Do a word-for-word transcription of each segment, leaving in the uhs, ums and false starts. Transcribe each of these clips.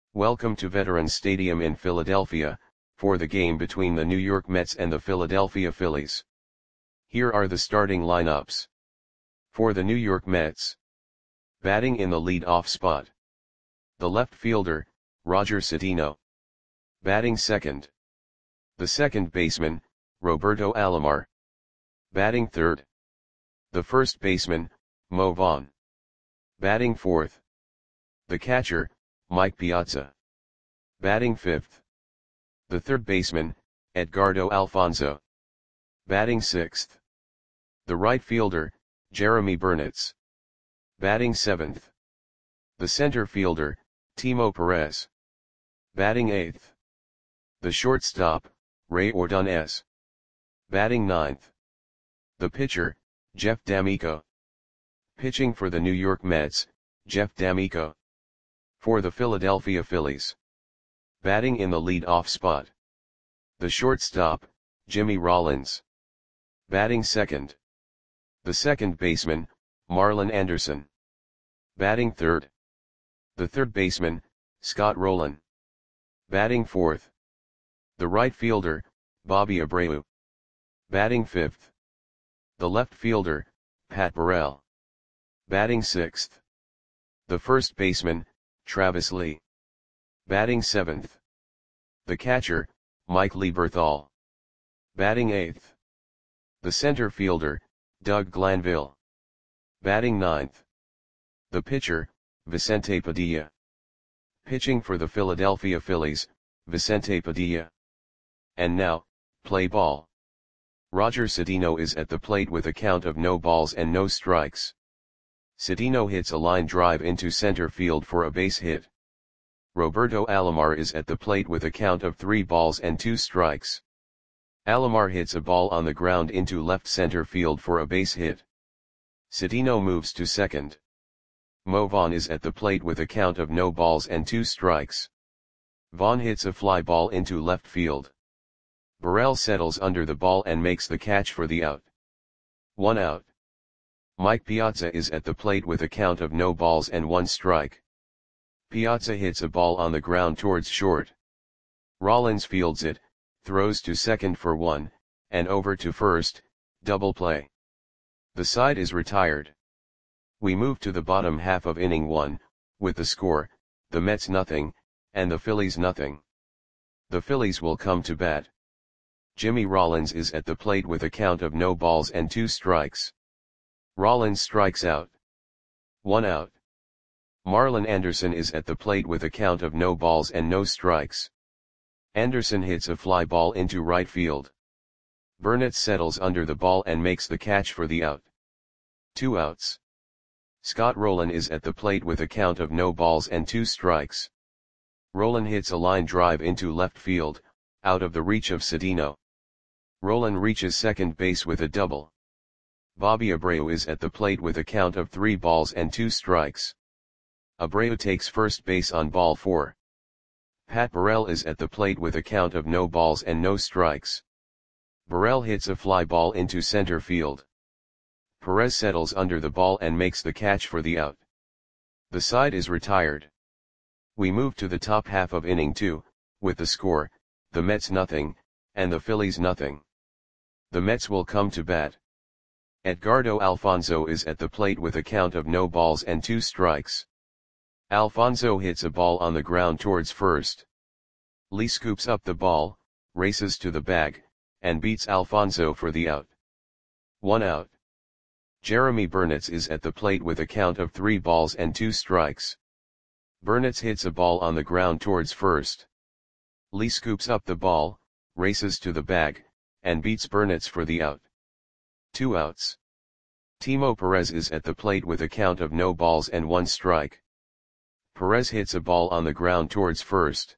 Welcome to Veterans Stadium in Philadelphia, for the game between the New York Mets and the Philadelphia Phillies. Here are the starting lineups. For the New York Mets. Batting in the lead-off spot. The left fielder, Roger Cedeno. Batting second. The second baseman, Roberto Alomar. Batting third. The first baseman, Mo Vaughn. Batting fourth. The catcher, Mike Piazza. Batting fifth. The third baseman, Edgardo Alfonzo. Batting sixth. The right fielder, Jeremy Burnitz. Batting seventh. The center fielder, Timo Perez. Batting eighth. The shortstop, Ray Ordonez. Batting ninth. The pitcher, Jeff D'Amico. Pitching for the New York Mets, Jeff D'Amico. For the Philadelphia Phillies. Batting in the lead-off spot. The shortstop, Jimmy Rollins. Batting second. The second baseman, Marlon Anderson. Batting third. The third baseman, Scott Rolen. Batting fourth. The right fielder, Bobby Abreu. Batting fifth. The left fielder, Pat Burrell. Batting sixth. The first baseman, Travis Lee. Batting seventh. The catcher, Mike Lieberthal. Batting eighth. The center fielder, Doug Glanville. Batting ninth. The pitcher, Vicente Padilla. Pitching for the Philadelphia Phillies, Vicente Padilla. And now, play ball. Roger Cedeno is at the plate with a count of no balls and no strikes. Cedeno hits a line drive into center field for a base hit. Roberto Alomar is at the plate with a count of three balls and two strikes. Alomar hits a ball on the ground into left center field for a base hit. Cedeno moves to second. Mo Vaughn is at the plate with a count of no balls and two strikes. Vaughn hits a fly ball into left field. Burrell settles under the ball and makes the catch for the out. One out. Mike Piazza is at the plate with a count of no balls and one strike. Piazza hits a ball on the ground towards short. Rollins fields it, throws to second for one, and over to first, double play. The side is retired. We move to the bottom half of inning one, with the score, the Mets nothing, and the Phillies nothing. The Phillies will come to bat. Jimmy Rollins is at the plate with a count of no balls and two strikes. Rollins strikes out. One out. Marlon Anderson is at the plate with a count of no balls and no strikes. Anderson hits a fly ball into right field. Burnitz settles under the ball and makes the catch for the out. Two outs. Scott Rolen is at the plate with a count of no balls and two strikes. Rolen hits a line drive into left field, out of the reach of Cedeno. Rolen reaches second base with a double. Bobby Abreu is at the plate with a count of three balls and two strikes. Abreu takes first base on ball four. Pat Burrell is at the plate with a count of no balls and no strikes. Burrell hits a fly ball into center field. Perez settles under the ball and makes the catch for the out. The side is retired. We move to the top half of inning two, with the score, the Mets nothing, and the Phillies nothing. The Mets will come to bat. Edgardo Alfonzo is at the plate with a count of no balls and two strikes. Alfonzo hits a ball on the ground towards first. Lee scoops up the ball, races to the bag, and beats Alfonzo for the out. One out. Jeremy Burnitz is at the plate with a count of three balls and two strikes. Burnitz hits a ball on the ground towards first. Lee scoops up the ball, races to the bag, and beats Burnitz for the out. Two outs. Timo Perez is at the plate with a count of no balls and one strike. Perez hits a ball on the ground towards first.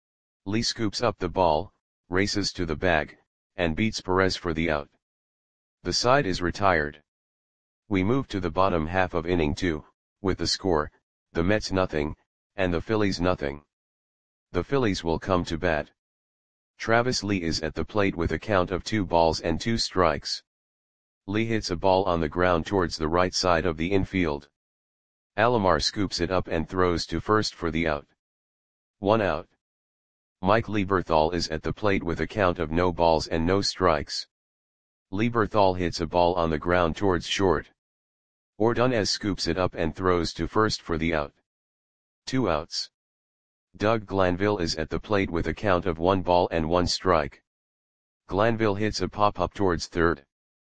Lee scoops up the ball, races to the bag, and beats Perez for the out. The side is retired. We move to the bottom half of inning two, with the score, the Mets nothing, and the Phillies nothing. The Phillies will come to bat. Travis Lee is at the plate with a count of two balls and two strikes. Lee hits a ball on the ground towards the right side of the infield. Alomar scoops it up and throws to first for the out. one out. Mike Lieberthal is at the plate with a count of no balls and no strikes. Lieberthal hits a ball on the ground towards short. Ordonez scoops it up and throws to first for the out. Two outs. Doug Glanville is at the plate with a count of one ball and one strike. Glanville hits a pop-up towards third.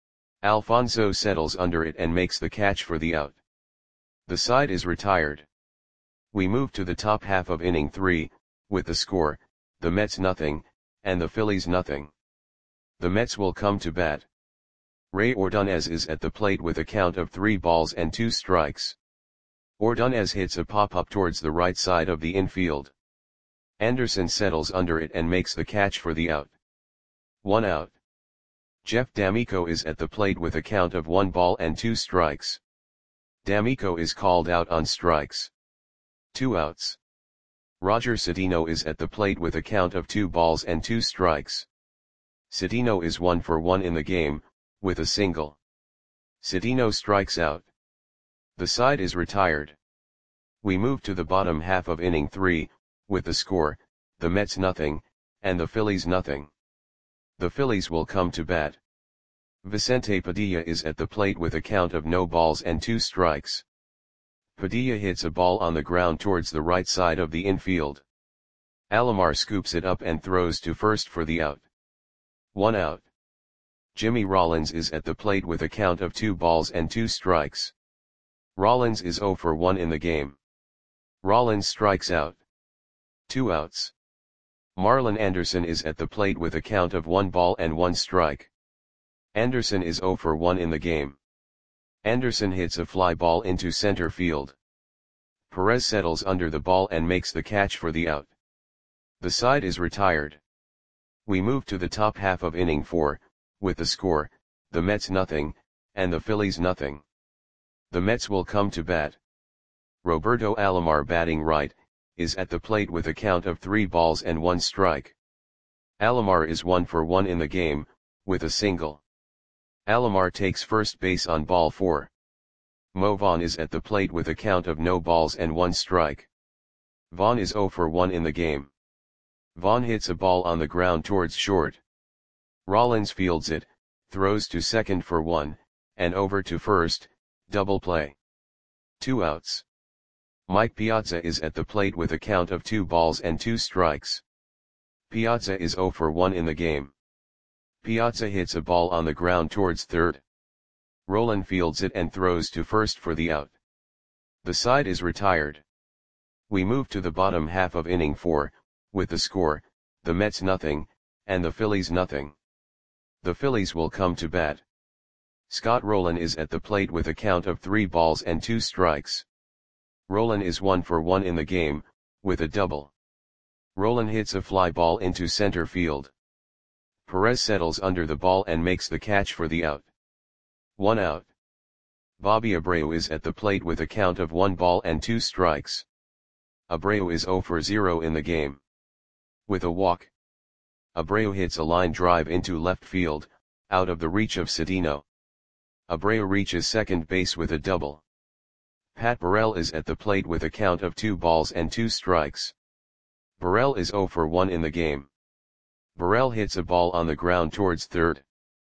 Alfonso settles under it and makes the catch for the out. The side is retired. We move to the top half of inning three, with the score, the Mets nothing, and the Phillies nothing. The Mets will come to bat. Ray Ordonez is at the plate with a count of three balls and two strikes. Ordonez hits a pop-up towards the right side of the infield. Anderson settles under it and makes the catch for the out. One out. Jeff D'Amico is at the plate with a count of one ball and two strikes. D'Amico is called out on strikes. Two outs. Roger Cedeno is at the plate with a count of two balls and two strikes. Cedeno is one for one in the game, with a single. Cedeno strikes out. The side is retired. We move to the bottom half of inning three, with the score, the Mets nothing, and the Phillies nothing. The Phillies will come to bat. Vicente Padilla is at the plate with a count of no balls and two strikes. Padilla hits a ball on the ground towards the right side of the infield. Alomar scoops it up and throws to first for the out. One out. Jimmy Rollins is at the plate with a count of two balls and two strikes. Rollins is zero for one in the game. Rollins strikes out. Two outs. Marlon Anderson is at the plate with a count of one ball and one strike. Anderson is zero for one in the game. Anderson hits a fly ball into center field. Perez settles under the ball and makes the catch for the out. The side is retired. We move to the top half of inning four, with the score, the Mets nothing, and the Phillies nothing. The Mets will come to bat. Roberto Alomar, batting right, is at the plate with a count of three balls and one strike. Alomar is one for one in the game, with a single. Alomar takes first base on ball four. Mo Vaughn is at the plate with a count of no balls and one strike. Vaughn is zero for one in the game. Vaughn hits a ball on the ground towards short. Rollins fields it, throws to second for one, and over to first, double play. Two outs. Mike Piazza is at the plate with a count of two balls and two strikes. Piazza is zero for one in the game. Piazza hits a ball on the ground towards third. Roland fields it and throws to first for the out. The side is retired. We move to the bottom half of inning four, with the score, the Mets nothing, and the Phillies nothing. The Phillies will come to bat. Scott Rolen is at the plate with a count of three balls and two strikes. Rolen is one for one in the game, with a double. Rolen hits a fly ball into center field. Perez settles under the ball and makes the catch for the out. One out. Bobby Abreu is at the plate with a count of one ball and two strikes. Abreu is zero for zero in the game. With a walk. Abreu hits a line drive into left field, out of the reach of Cedeno. Abreu reaches second base with a double. Pat Burrell is at the plate with a count of two balls and two strikes. Burrell is zero for one in the game. Burrell hits a ball on the ground towards third.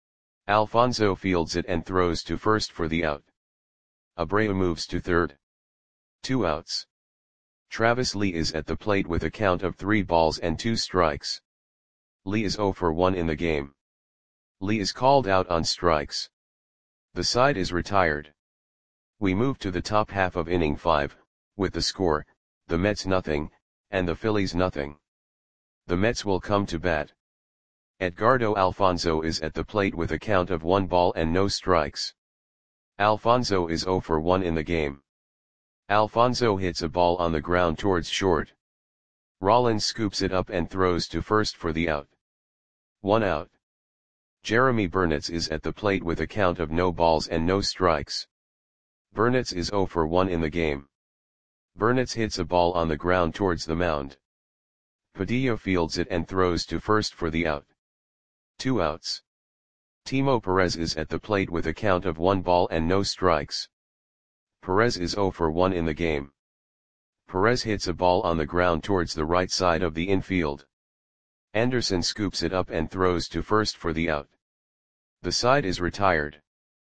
Alfonso fields it and throws to first for the out. Abreu moves to third. Two outs. Travis Lee is at the plate with a count of three balls and two strikes. Lee is zero for one in the game. Lee is called out on strikes. The side is retired. We move to the top half of inning five, with the score, the Mets nothing, and the Phillies nothing. The Mets will come to bat. Edgardo Alfonso is at the plate with a count of one ball and no strikes. Alfonso is zero for one in the game. Alfonso hits a ball on the ground towards short. Rollins scoops it up and throws to first for the out. One out. Jeremy Burnitz is at the plate with a count of no balls and no strikes. Burnitz is zero for one in the game. Burnitz hits a ball on the ground towards the mound. Padilla fields it and throws to first for the out. Two outs. Timo Perez is at the plate with a count of one ball and no strikes. Perez is zero for one in the game. Perez hits a ball on the ground towards the right side of the infield. Anderson scoops it up and throws to first for the out. The side is retired.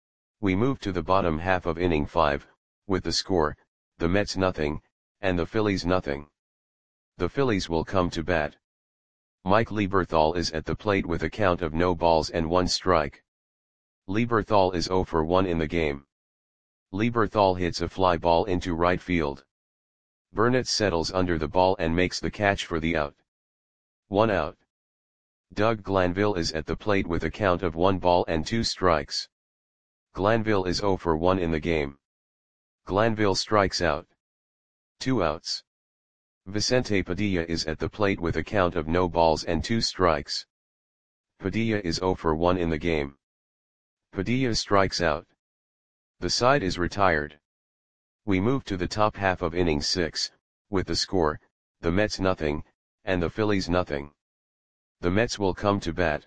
We move to the bottom half of inning five, with the score, the Mets nothing, and the Phillies nothing. The Phillies will come to bat. Mike Lieberthal is at the plate with a count of no balls and one strike. Lieberthal is oh for one in the game. Lieberthal hits a fly ball into right field. Burnett settles under the ball and makes the catch for the out. One out. Doug Glanville is at the plate with a count of one ball and two strikes. Glanville is oh for one in the game. Glanville strikes out. Two outs. Vicente Padilla is at the plate with a count of no balls and two strikes. Padilla is oh for one in the game. Padilla strikes out. The side is retired. We move to the top half of inning six, with the score, the Mets nothing, and the Phillies nothing. The Mets will come to bat.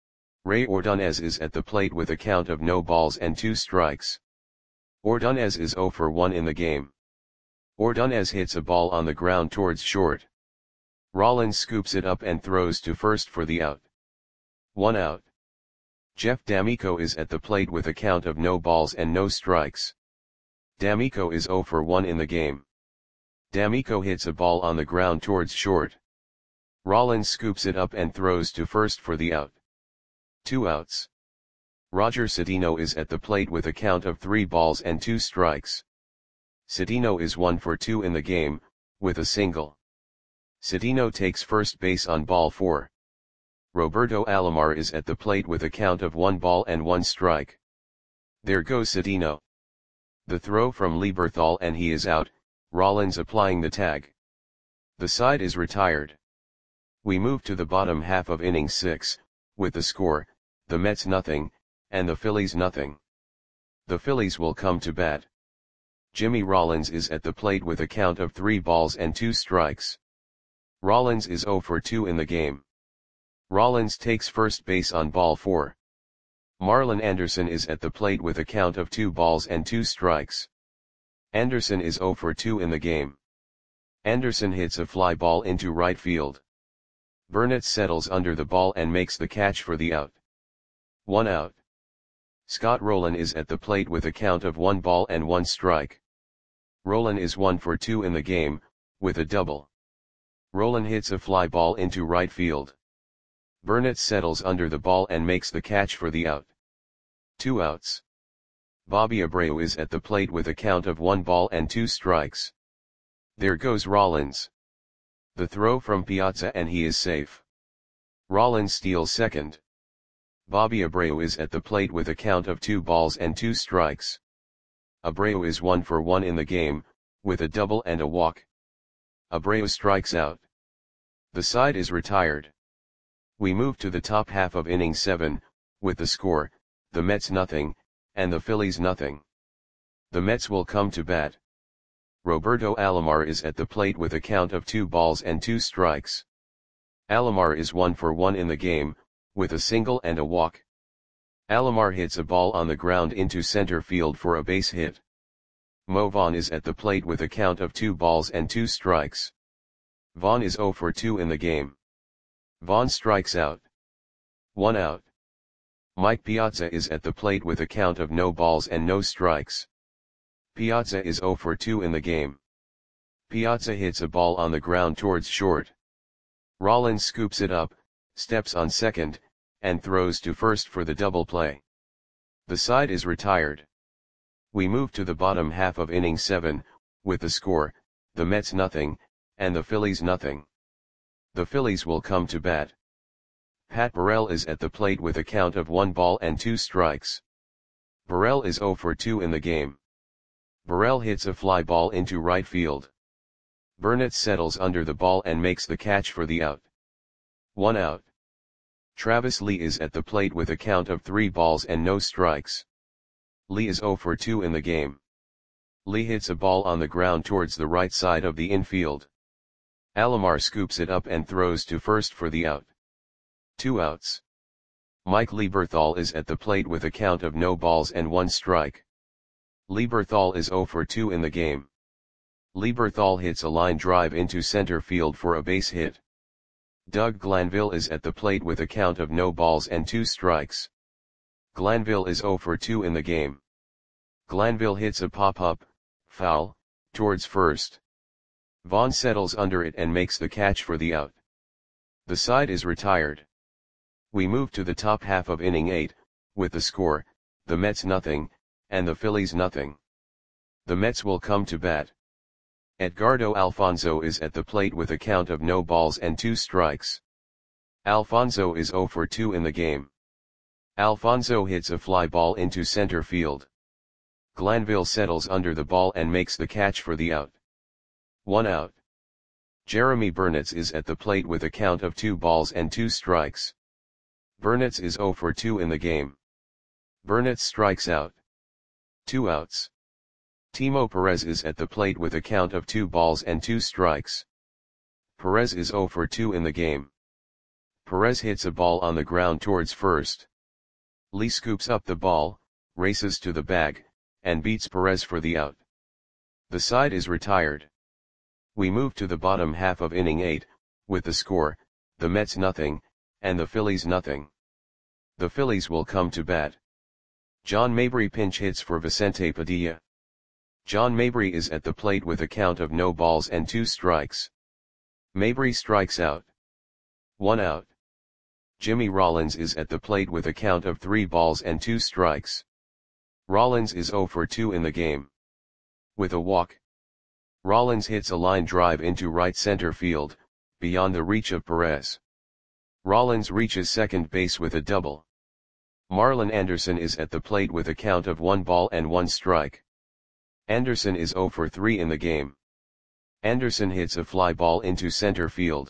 Ray Ordonez is at the plate with a count of no balls and two strikes. Ordonez is oh for one in the game. Ordonez hits a ball on the ground towards short. Rollins scoops it up and throws to first for the out. One out. Jeff D'Amico is at the plate with a count of no balls and no strikes. D'Amico is oh for one in the game. D'Amico hits a ball on the ground towards short. Rollins scoops it up and throws to first for the out. Two outs. Roger Cedeno is at the plate with a count of three balls and two strikes. Cedeno is one for two in the game, with a single. Cedeno takes first base on ball four. Roberto Alomar is at the plate with a count of one ball and one strike. There goes Cedeno. The throw from Lieberthal and he is out, Rollins applying the tag. The side is retired. We move to the bottom half of inning six, with the score, the Mets nothing, and the Phillies nothing. The Phillies will come to bat. Jimmy Rollins is at the plate with a count of three balls and two strikes. Rollins is oh for two in the game. Rollins takes first base on ball four. Marlon Anderson is at the plate with a count of two balls and two strikes. Anderson is oh for two in the game. Anderson hits a fly ball into right field. Burnett settles under the ball and makes the catch for the out. One out. Scott Rowland is at the plate with a count of one ball and one strike. Rowland is one for two in the game, with a double. Rowland hits a fly ball into right field. Burnett settles under the ball and makes the catch for the out. Two outs. Bobby Abreu is at the plate with a count of one ball and two strikes. There goes Rollins. The throw from Piazza and he is safe. Rollins steals second. Bobby Abreu is at the plate with a count of two balls and two strikes. Abreu is one for one in the game, with a double and a walk. Abreu strikes out. The side is retired. We move to the top half of inning seven, with the score, the Mets nothing, and the Phillies nothing. The Mets will come to bat. Roberto Alomar is at the plate with a count of two balls and two strikes. Alomar is one for one in the game, with a single and a walk. Alomar hits a ball on the ground into center field for a base hit. Mo Vaughn is at the plate with a count of two balls and two strikes. Vaughn is oh for two in the game. Vaughn strikes out. One out. Mike Piazza is at the plate with a count of no balls and no strikes. Piazza is oh for two in the game. Piazza hits a ball on the ground towards short. Rollins scoops it up, steps on second, and throws to first for the double play. The side is retired. We move to the bottom half of inning seven, with the score, the Mets nothing, and the Phillies nothing. The Phillies will come to bat. Pat Burrell is at the plate with a count of one ball and two strikes. Burrell is oh for two in the game. Burrell hits a fly ball into right field. Burnett settles under the ball and makes the catch for the out. One out. Travis Lee is at the plate with a count of three balls and no strikes. Lee is oh for two in the game. Lee hits a ball on the ground towards the right side of the infield. Alomar scoops it up and throws to first for the out. Two outs. Mike Lieberthal is at the plate with a count of no balls and one strike. Lieberthal is oh for two in the game. Lieberthal hits a line drive into center field for a base hit. Doug Glanville is at the plate with a count of no balls and two strikes. Glanville is zero for two in the game. Glanville hits a pop-up, foul, towards first. Vaughn settles under it and makes the catch for the out. The side is retired. We move to the top half of inning eight, with the score, the Mets nothing, and the Phillies nothing. The Mets will come to bat. Edgardo Alfonzo is at the plate with a count of no balls and two strikes. Alfonzo is zero for two in the game. Alfonzo hits a fly ball into center field. Glanville settles under the ball and makes the catch for the out. One out. Jeremy Burnitz is at the plate with a count of two balls and two strikes. Burnitz is zero for two in the game. Burnitz strikes out. Two outs. Timo Perez is at the plate with a count of two balls and two strikes. Perez is zero for two in the game. Perez hits a ball on the ground towards first. Lee scoops up the ball, races to the bag, and beats Perez for the out. The side is retired. We move to the bottom half of inning eight, with the score, the Mets nothing, and the Phillies nothing. The Phillies will come to bat. John Mabry pinch hits for Vicente Padilla. John Mabry is at the plate with a count of no balls and two strikes. Mabry strikes out. One out. Jimmy Rollins is at the plate with a count of three balls and two strikes. Rollins is zero for two in the game. With a walk. Rollins hits a line drive into right center field, beyond the reach of Perez. Rollins reaches second base with a double. Marlon Anderson is at the plate with a count of one ball and one strike. Anderson is zero for three in the game. Anderson hits a fly ball into center field.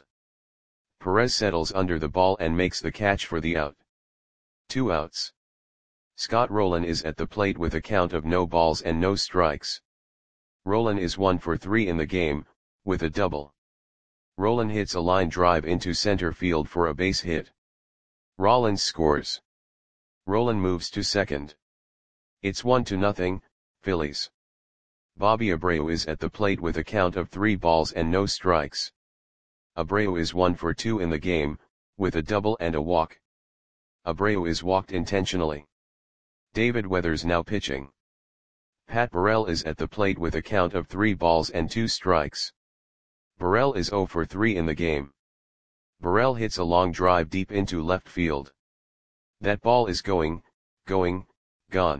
Perez settles under the ball and makes the catch for the out. Two outs. Scott Rowland is at the plate with a count of no balls and no strikes. Rowland is one for three in the game, with a double. Rowland hits a line drive into center field for a base hit. Rollins scores. Rowland moves to second. It's one to nothing, Phillies. Bobby Abreu is at the plate with a count of three balls and no strikes. Abreu is one for two in the game, with a double and a walk. Abreu is walked intentionally. David Weathers now pitching. Pat Burrell is at the plate with a count of three balls and two strikes. Burrell is zero for three in the game. Burrell hits a long drive deep into left field. That ball is going, going, gone.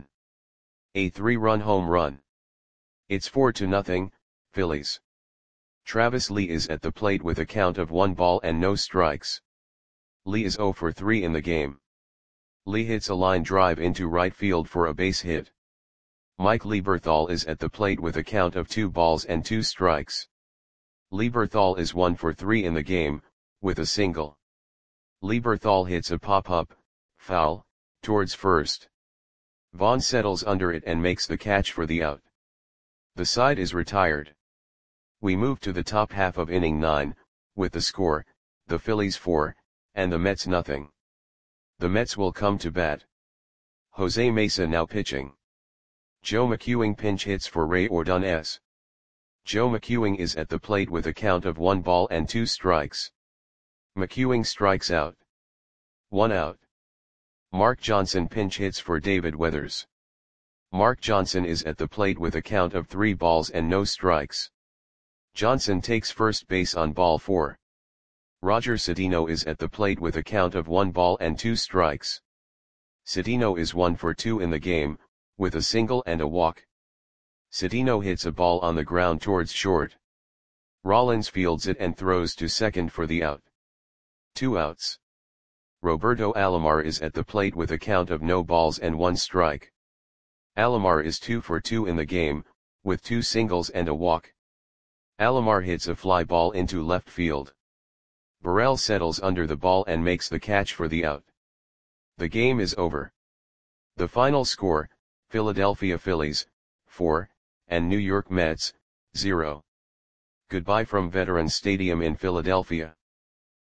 A three-run home run. It's four to nothing, Phillies. Travis Lee is at the plate with a count of one ball and no strikes. Lee is zero for three in the game. Lee hits a line drive into right field for a base hit. Mike Lieberthal is at the plate with a count of two balls and two strikes. Lieberthal is one for three in the game, with a single. Lieberthal hits a pop-up, foul, towards first. Vaughn settles under it and makes the catch for the out. The side is retired. We move to the top half of inning nine, with the score, the Phillies four, and the Mets nothing. The Mets will come to bat. Jose Mesa now pitching. Joe McEwing pinch hits for Ray Ordonez. Joe McEwing is at the plate with a count of one ball and two strikes. McEwing strikes out. One out. Mark Johnson pinch hits for David Weathers. Mark Johnson is at the plate with a count of three balls and no strikes. Johnson takes first base on ball four. Roger Cedeno is at the plate with a count of one ball and two strikes. Cedeno is one for two in the game, with a single and a walk. Cedeno hits a ball on the ground towards short. Rollins fields it and throws to second for the out. Two outs. Roberto Alomar is at the plate with a count of no balls and one strike. Alomar is two for two in the game, with two singles and a walk. Alomar hits a fly ball into left field. Burrell settles under the ball and makes the catch for the out. The game is over. The final score, Philadelphia Phillies, four, and New York Mets, zero. Goodbye from Veterans Stadium in Philadelphia.